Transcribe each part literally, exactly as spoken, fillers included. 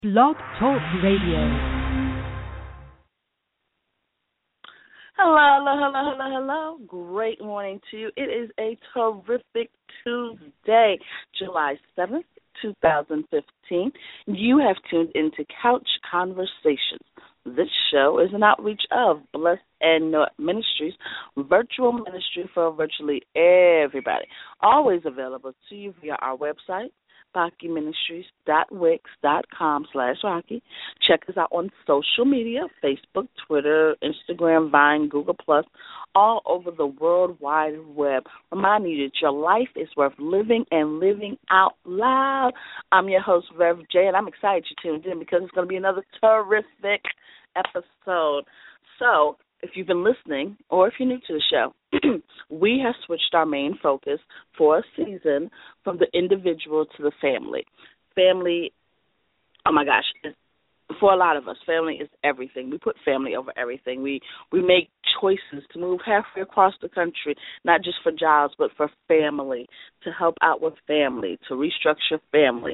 Blog Talk Radio. Hello, hello, hello, hello, hello. Great morning to you. It is a terrific Tuesday, July seventh, twenty fifteen. You have tuned into Couch Conversations. This show is an outreach of Blessed and Know It Ministries, virtual ministry for virtually everybody. Always available to you via our website, Rocky Ministries dot wix dot com slash Rocky. Check us out on social media, Facebook, Twitter, Instagram, Vine, Google Plus, all over the World Wide Web. Reminding you that your life is worth living and living out loud. I'm your host, Rev J, and I'm excited you tuned in because it's going to be another terrific episode. So, if you've been listening or if you're new to the show, we have switched our main focus for a season from the individual to the family. Family, oh my gosh, for a lot of us, family is everything. We put family over everything. We we make choices to move halfway across the country, not just for jobs, but for family, to help out with family, to restructure family,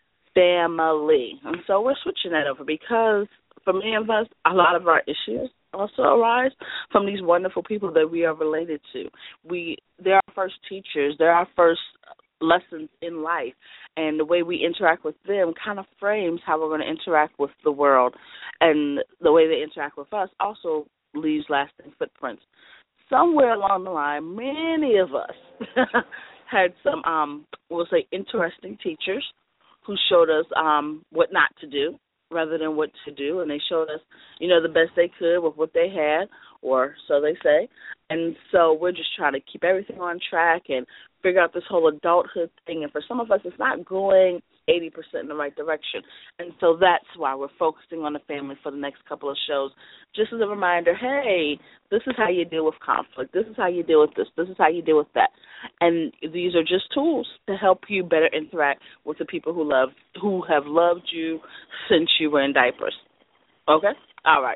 family. And so we're switching that over because for many of us, a lot of our issues also arise from these wonderful people that we are related to. We, they're our first teachers. They're our first lessons in life. And the way we interact with them kind of frames how we're going to interact with the world. And the way they interact with us also leaves lasting footprints. Somewhere along the line, many of us had some, um, we'll say, interesting teachers who showed us um, what not to do rather than what to do, and they showed us, you know, the best they could with what they had, or so they say. And so we're just trying to keep everything on track and figure out this whole adulthood thing. And for some of us, it's not going eighty percent in the right direction. And so that's why we're focusing on the family for the next couple of shows, just as a reminder, hey, this is how you deal with conflict. This is how you deal with this. This is how you deal with that. And these are just tools to help you better interact with the people who love, who have loved you since you were in diapers. Okay? All right.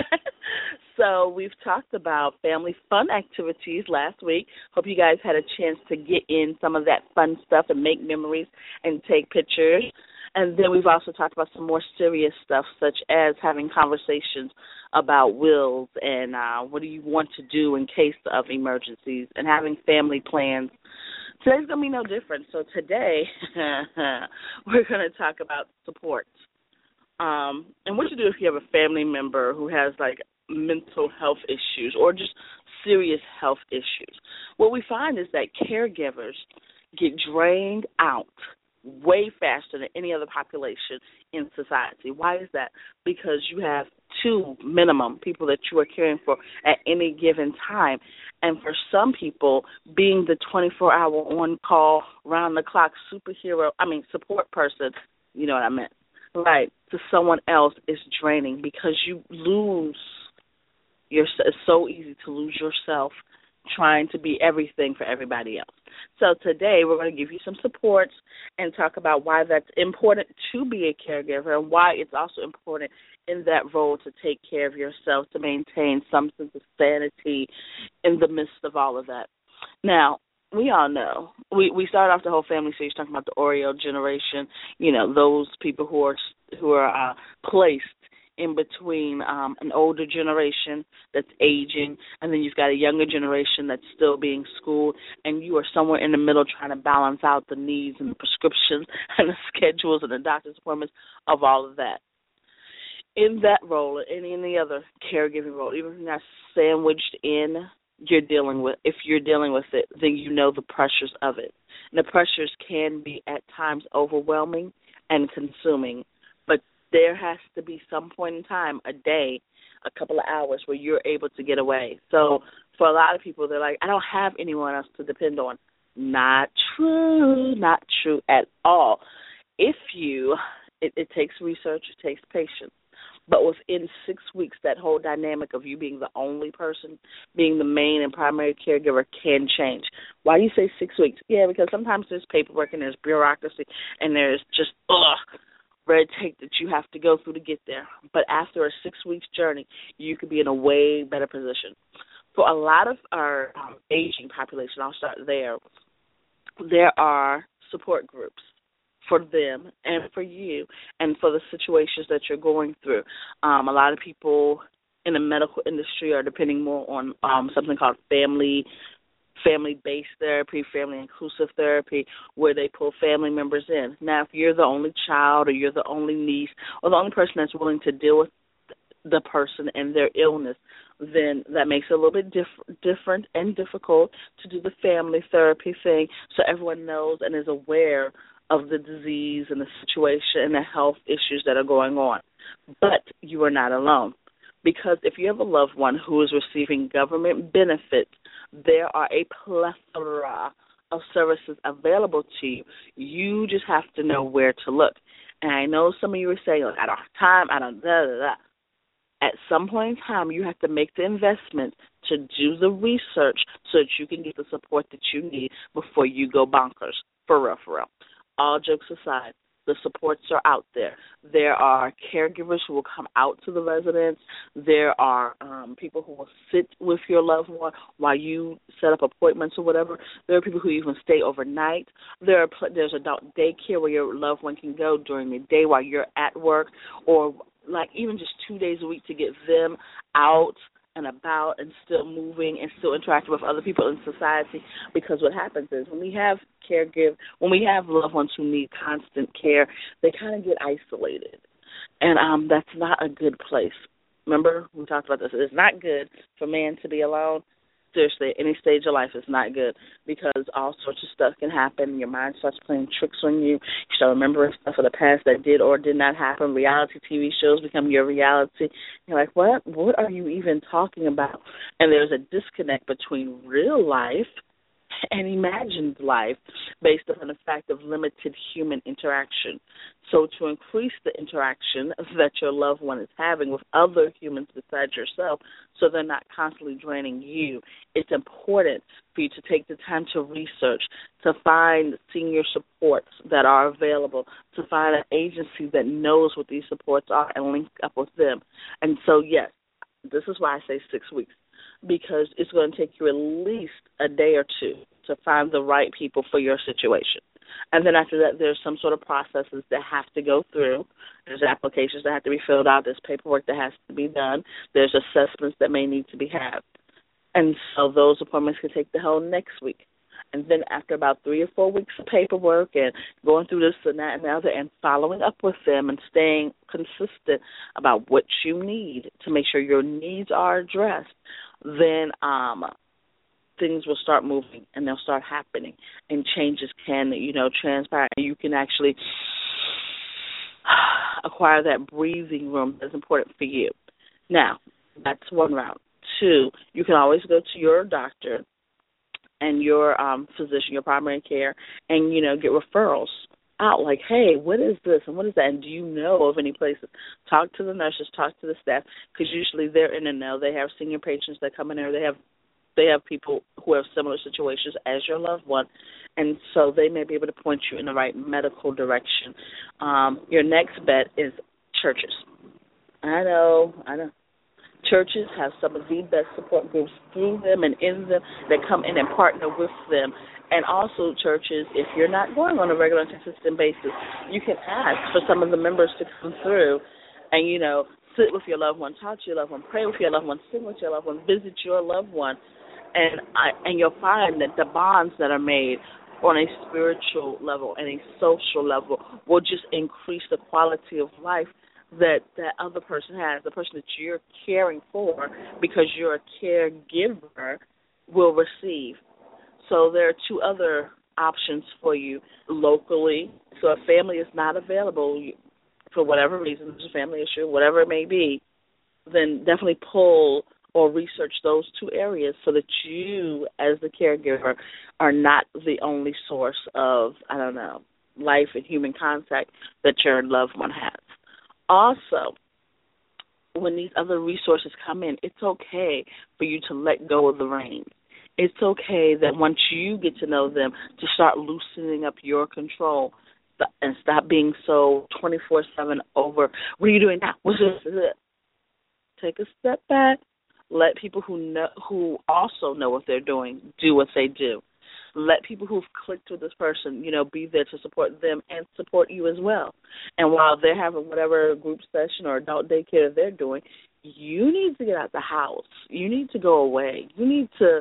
So we've talked about family fun activities last week. Hope you guys had a chance to get in some of that fun stuff and make memories and take pictures. And then we've also talked about some more serious stuff, such as having conversations about wills and uh, what do you want to do in case of emergencies and having family plans. Today's going to be no different. So today we're going to talk about support. Um, and what to do if you have a family member who has, like, mental health issues or just serious health issues. What we find is that caregivers get drained out way faster than any other population in society. Why is that? Because you have two minimum people that you are caring for at any given time. And for some people, being the twenty-four hour on-call, round-the-clock superhero, I mean support person, you know what I meant, right, to someone else is draining because you lose your, it's so easy to lose yourself trying to be everything for everybody else. So today we're going to give you some supports and talk about why that's important to be a caregiver and why it's also important in that role to take care of yourself, to maintain some sense of sanity in the midst of all of that. Now, we all know, we, we started off the whole family series talking about the Oreo generation, you know, those people who are, who are uh, placed in between um, an older generation that's aging, and then you've got a younger generation that's still being schooled, and you are somewhere in the middle trying to balance out the needs and the prescriptions and the schedules and the doctor's appointments of all of that. In that role, or any any other caregiving role, even if you're not sandwiched in, you're dealing with, if you're dealing with it, then you know the pressures of it. And the pressures can be at times overwhelming and consuming, but there has to be some point in time, a day, a couple of hours where you're able to get away. So for a lot of people, they're like, I don't have anyone else to depend on. Not true, not true at all. If you, it, it takes research, it takes patience. But within six weeks, that whole dynamic of you being the only person, being the main and primary caregiver can change. Why do you say six weeks? Yeah, because sometimes there's paperwork and there's bureaucracy and there's just, ugh, red tape that you have to go through to get there. But after a six-week journey, you could be in a way better position. For a lot of our um, aging population, I'll start there, there are support groups for them and for you and for the situations that you're going through. Um, a lot of people in the medical industry are depending more on um, something called family family-based therapy, family-inclusive therapy, where they pull family members in. Now, if you're the only child or you're the only niece or the only person that's willing to deal with the person and their illness, then that makes it a little bit diff- different and difficult to do the family therapy thing so everyone knows and is aware of the disease and the situation and the health issues that are going on. But you are not alone. Because if you have a loved one who is receiving government benefits, there are a plethora of services available to you. You just have to know where to look. And I know some of you are saying, like, I don't have time, I don't, da, da, da. At some point in time, you have to make the investment to do the research so that you can get the support that you need before you go bonkers, for real, for real. All jokes aside, the supports are out there. There are caregivers who will come out to the residents. There are um, people who will sit with your loved one while you set up appointments or whatever. There are people who even stay overnight. There are there's adult daycare where your loved one can go during the day while you're at work, or like even just two days a week to get them out and about and still moving and still interacting with other people in society. Because what happens is when we have caregive, when we have loved ones who need constant care, they kind of get isolated. And um, that's not a good place. Remember, we talked about this. It's not good for man to be alone. Seriously, any stage of life is not good because all sorts of stuff can happen. Your mind starts playing tricks on you. You start remembering stuff of the past that did or did not happen. Reality T V shows become your reality. You're like, what? What are you even talking about? And there's a disconnect between real life and imagined life based on the fact of limited human interaction. So to increase the interaction that your loved one is having with other humans besides yourself so they're not constantly draining you, it's important for you to take the time to research, to find senior supports that are available, to find an agency that knows what these supports are and link up with them. And so, yes, this is why I say six weeks. Because it's going to take you at least a day or two to find the right people for your situation. And then after that, there's some sort of processes that have to go through. There's applications that have to be filled out. There's paperwork that has to be done. There's assessments that may need to be had. And so those appointments can take the whole next week. And then after about three or four weeks of paperwork and going through this and that and the other and following up with them and staying consistent about what you need to make sure your needs are addressed, then um, things will start moving and they'll start happening and changes can, you know, transpire. And you can actually acquire that breathing room that's important for you. Now, that's one route. Two, you can always go to your doctor and your um, physician, your primary care, and, you know, get referrals out like, hey, what is this and what is that? And do you know of any places? Talk to the nurses, talk to the staff, because usually they're in the know. They have senior patients that come in there. They have they have people who have similar situations as your loved one, and so they may be able to point you in the right medical direction. Um, your next bet is churches. I know, I know. Churches have some of the best support groups through them and in them that come in and partner with them. And also churches, if you're not going on a regular and consistent basis, you can ask for some of the members to come through and, you know, sit with your loved one, talk to your loved one, pray with your loved one, sing with your loved one, visit your loved one. And I, and you'll find that the bonds that are made on a spiritual level and a social level will just increase the quality of life that that other person has, the person that you're caring for, because you're a caregiver, will receive. So there are two other options for you locally. So if family is not available for whatever reason, it's a family issue, whatever it may be, then definitely pull or research those two areas so that you, as the caregiver, are not the only source of, I don't know, life and human contact that your loved one has. Also, when these other resources come in, it's okay for you to let go of the reins. It's okay that once you get to know them, to start loosening up your control and stop being so twenty-four seven over, what are you doing now? What's this? Take a step back. Let people who know, who also know what they're doing do what they do. Let people who've clicked with this person, you know, be there to support them and support you as well. And while they're having whatever group session or adult daycare they're doing, you need to get out the house. You need to go away. You need to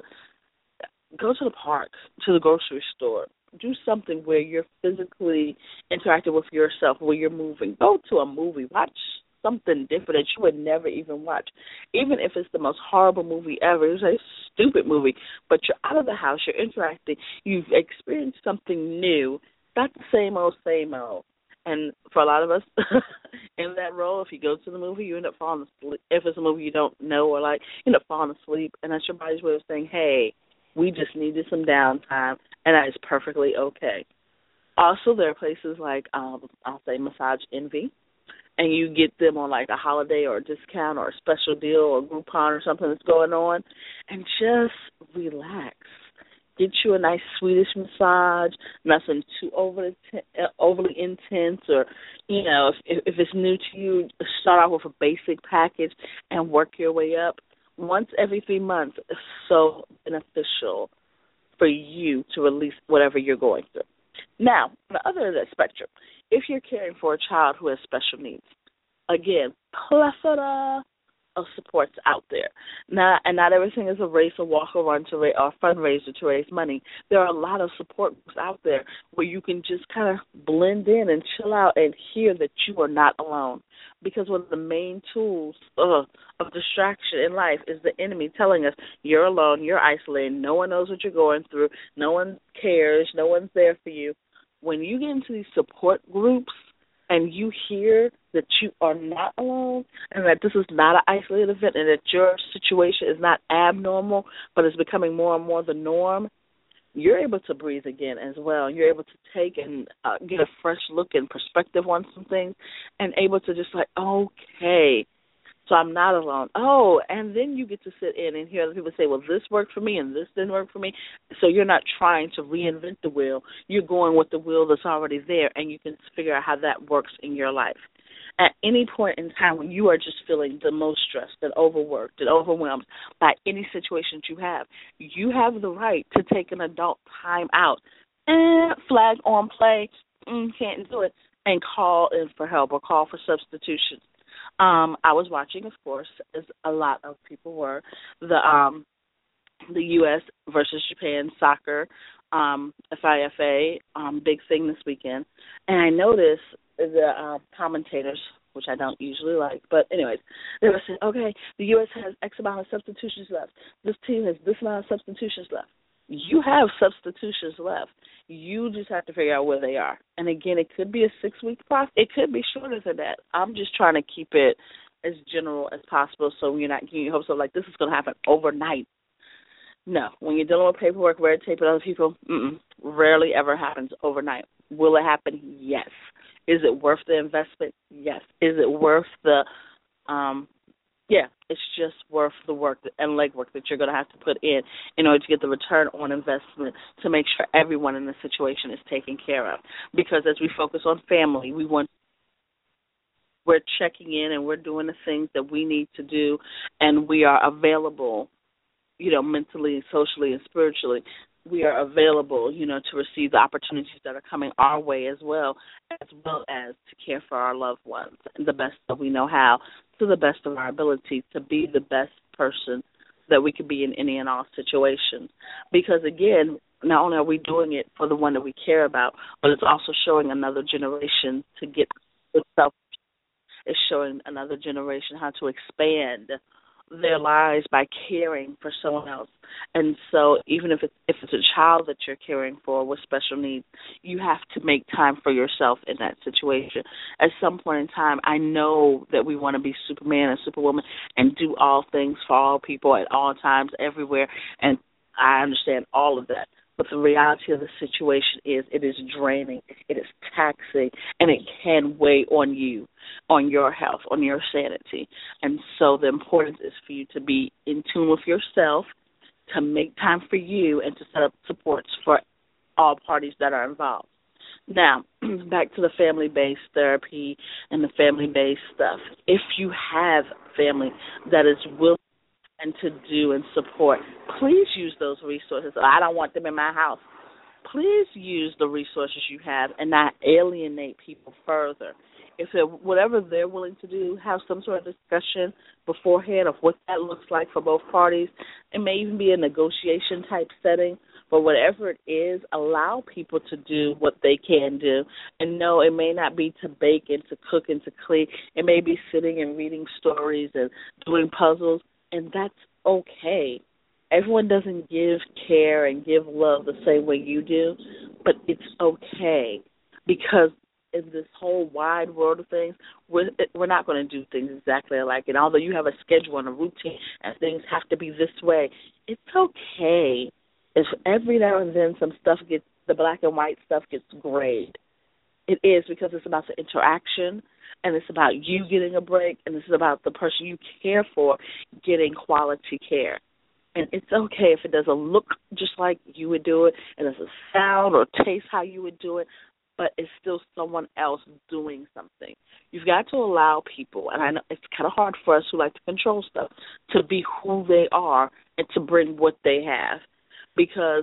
go to the park, to the grocery store. Do something where you're physically interacting with yourself, where you're moving. Go to a movie. Watch something different that you would never even watch. Even if it's the most horrible movie ever, it's a stupid movie, but you're out of the house, you're interacting, you've experienced something new, not the same old, same old. And for a lot of us in that role, if you go to the movie, you end up falling asleep. If it's a movie you don't know or like, you end up falling asleep, and that's your body's way of saying, hey, we just needed some downtime, and that is perfectly okay. Also, there are places like, um, I'll say Massage Envy, and you get them on like a holiday or a discount or a special deal or Groupon or something that's going on, and just relax. Get you a nice Swedish massage, nothing too overly, overly intense, or, you know, if, if it's new to you, start out with a basic package and work your way up. Once every three months is so beneficial for you to release whatever you're going through. Now, on the other end of the spectrum, if you're caring for a child who has special needs, again, plethora of supports out there. Not, and not everything is a race, a walk, or run to raise, or a fundraiser to raise money. There are a lot of support groups out there where you can just kind of blend in and chill out and hear that you are not alone. Because one of the main tools uh, of distraction in life is the enemy telling us you're alone, you're isolated, no one knows what you're going through, no one cares, no one's there for you. When you get into these support groups and you hear that you are not alone and that this is not an isolated event and that your situation is not abnormal but is becoming more and more the norm, you're able to breathe again as well. You're able to take and uh, get a fresh look and perspective on some things and able to just like, okay, so I'm not alone. Oh, and then you get to sit in and hear other people say, well, this worked for me and this didn't work for me. So you're not trying to reinvent the wheel. You're going with the wheel that's already there, and you can figure out how that works in your life. At any point in time when you are just feeling the most stressed and overworked and overwhelmed by any situation that you have, you have the right to take an adult time out and flag on play, mm, can't do it, and call in for help or call for substitutions. Um, I was watching, of course, as a lot of people were, the um, the U S versus Japan soccer, um, F I F A, um, big thing this weekend. And I noticed the uh, commentators, which I don't usually like, but anyways, they were saying, okay, the U S has X amount of substitutions left. This team has this amount of substitutions left. You have substitutions left. You just have to figure out where they are. And, again, it could be a six-week process. It could be shorter than that. I'm just trying to keep it as general as possible so you're not getting hopes of, like, this is going to happen overnight. No. When you're dealing with paperwork, red tape, and other people, mm-mm, rarely ever happens overnight. Will it happen? Yes. Is it worth the investment? Yes. Is it worth the um, – yeah, it's just worth the work and legwork that you're going to have to put in in order to get the return on investment to make sure everyone in the situation is taken care of. Because as we focus on family, we want we're checking in and we're doing the things that we need to do, and we are available, you know, mentally, socially, and spiritually. We are available, you know, to receive the opportunities that are coming our way as well, as well as to care for our loved ones the best that we know how, to the best of our ability, to be the best person that we could be in any and all situations. Because, again, not only are we doing it for the one that we care about, but it's also showing another generation to get itself. It's showing another generation how to expand their lives by caring for someone else. And so even if it's, if it's a child that you're caring for with special needs, you have to make time for yourself in that situation. At some point in time, I know that we want to be Superman and Superwoman and do all things for all people at all times, everywhere, and I understand all of that. But the reality of the situation is it is draining, it is taxing, and it can weigh on you, on your health, on your sanity. And so the importance is for you to be in tune with yourself, to make time for you, and to set up supports for all parties that are involved. Now, back to the family-based therapy and the family-based stuff. If you have family that is willing and to do and support, please use those resources. I don't want them in my house. please use the resources you have and not alienate people further. If they're, whatever they're willing to do, have some sort of discussion beforehand of what that looks like for both parties. It may even be a negotiation type setting, but whatever it is, allow people to do what they can do. And no, it may not be to bake and to cook and to clean. It may be sitting and reading stories and doing puzzles, and that's okay. Everyone doesn't give care and give love the same way you do, but it's okay because in this whole wide world of things, we're, we're not going to do things exactly alike. And although you have a schedule and a routine and things have to be this way, it's okay if every now and then some stuff gets, the black and white stuff gets grayed. It is because it's about the interaction and it's about you getting a break and it's about the person you care for getting quality care. And it's okay if it doesn't look just like you would do it and doesn't sound or taste how you would do it, but it's still someone else doing something. You've got to allow people, and I know it's kind of hard for us who like to control stuff, to be who they are and to bring what they have. Because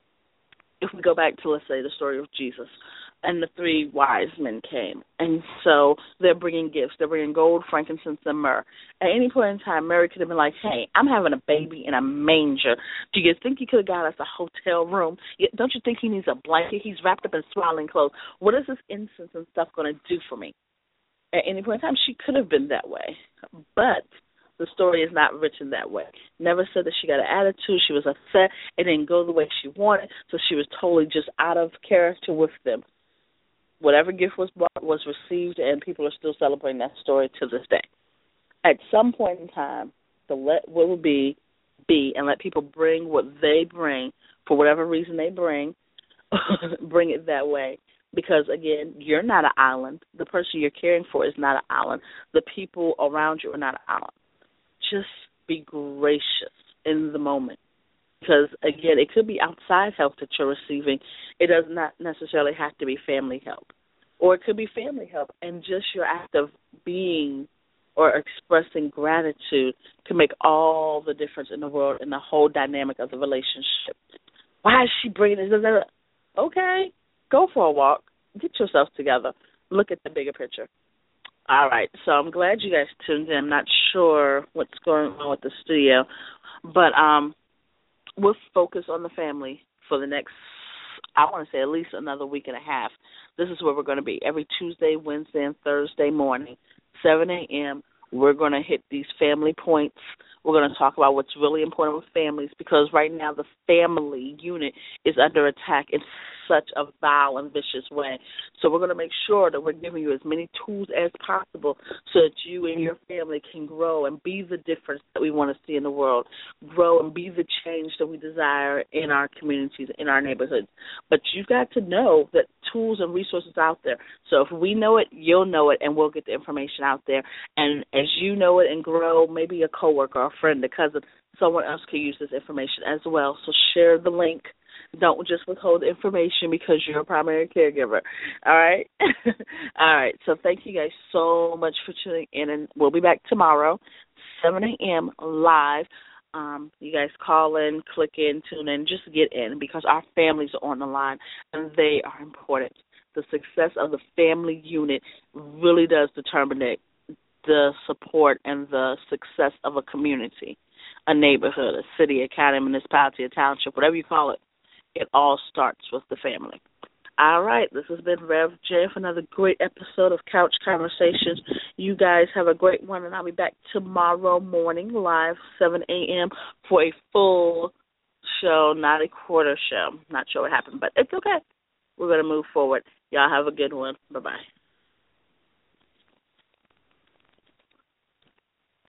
if we go back to, let's say, the story of Jesus, and the three wise men came, and so they're bringing gifts. They're bringing gold, frankincense, and myrrh. At any point in time, Mary could have been like, hey, I'm having a baby in a manger. Do you think he could have got us a hotel room? Don't you think he needs a blanket? He's wrapped up in swaddling clothes. What is this incense and stuff going to do for me? At any point in time, she could have been that way. But the story is not written that way. Never said that she got an attitude. She was upset. It didn't go the way she wanted, so she was totally just out of character with them. Whatever gift was brought was received, and people are still celebrating that story to this day. At some point in time, the let what will be, be, and let people bring what they bring for whatever reason they bring, bring it that way. Because, again, you're not an island. The person you're caring for is not an island. The people around you are not an island. Just be gracious in the moment. Because, again, it could be outside help that you're receiving. It does not necessarily have to be family help. Or it could be family help, and just your act of being or expressing gratitude can make all the difference in the world and the whole dynamic of the relationship. Why is she bringing this? Okay, go for a walk. Get yourself together. Look at the bigger picture. All right, so I'm glad you guys tuned in. I'm not sure what's going on with the studio, but um, we'll focus on the family for the next, I want to say at least another week and a half. This is where we're going to be. Every Tuesday, Wednesday, and Thursday morning, seven a.m., we're going to hit these family points. We're going to talk about what's really important with families because right now the family unit is under attack in such a vile and vicious way. So we're going to make sure that we're giving you as many tools as possible so that you and your family can grow and be the difference that we want to see in the world, grow and be the change that we desire in our communities, in our neighborhoods. But you've got to know that tools and resources out there. So if we know it, you'll know it, and we'll get the information out there. And as you know it and grow, maybe a coworker, a friend, a cousin, someone else can use this information as well. So share the link. Don't just withhold information because you're a primary caregiver. All right? All right. So thank you guys so much for tuning in, and we'll be back tomorrow, seven a.m. live. Um, you guys call in, click in, tune in, just get in because our families are on the line, and they are important. The success of the family unit really does determine it, the support and the success of a community, a neighborhood, a city, a county, a municipality, a township, whatever you call it. It all starts with the family. All right, this has been Rev J for another great episode of Couch Conversations. You guys have a great one, and I'll be back tomorrow morning live, seven a.m. for a full show, not a quarter show. Not sure what happened, but it's okay. We're going to move forward. Y'all have a good one. Bye-bye.